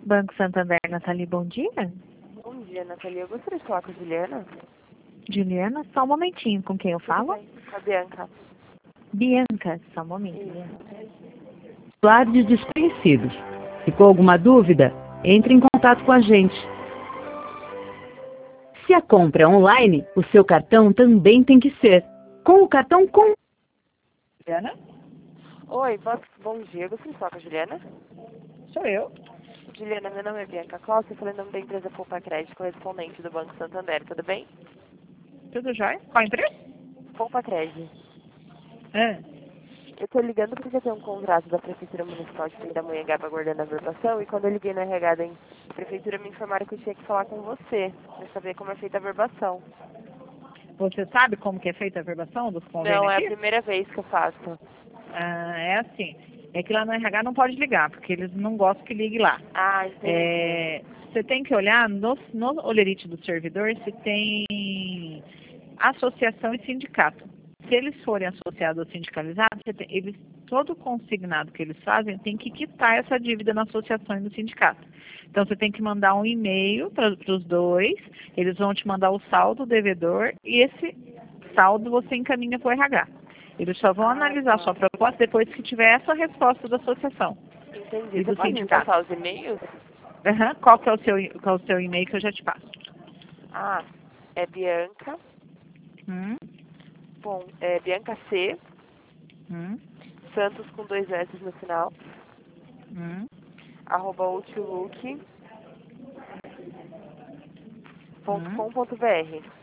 Banco Santander, Nathalie, bom dia. Bom dia, Nathalie. Eu gostaria de falar com a Juliana. Juliana, só um momentinho, com quem eu falo? Com a Bianca. Bianca, só um momento. Usuários desconhecidos. Ficou alguma dúvida? Entre em contato com a gente. Se a compra é online, o seu cartão também tem que ser. Com o cartão com... Juliana, Oi, bom dia. Eu gostaria de falar com a Juliana. sou eu. Juliana, meu nome é Bianca Costa. Eu falei em nome da empresa Poupa Crédito, correspondente do Banco Santander. Tudo bem? Tudo jóia? Qual empresa? Poupa Crédito. É. Eu tô ligando porque tem um contrato da Prefeitura Municipal de Pindamonhangaba aguardando a verbação, e quando eu liguei no RH da Prefeitura me informaram que eu tinha que falar com você para saber como é feita a verbação. Você sabe como que é feita a verbação dos convênios Não, é a aqui? primeira vez que eu faço. É assim. É que lá no RH não pode ligar, porque eles não gostam que ligue lá. Ah, entendi. Você tem que olhar no Olerite do servidor se tem associação e sindicato. Se eles forem associados ou sindicalizados, todo consignado que eles fazem tem que quitar essa dívida na associação e no sindicato. Então você tem que mandar um e-mail para os dois, eles vão te mandar o saldo, o devedor, e esse saldo você encaminha para o RH. Eles só vão analisar a sua proposta depois que tiver essa resposta da associação Entendi. e Você do pode me sindicato. passar os e-mails? Uhum. Qual é o seu e-mail que eu já te passo? Ah, é Bianca. Bom, é Bianca C. Santos com 2 S no final. @outlook.com.br.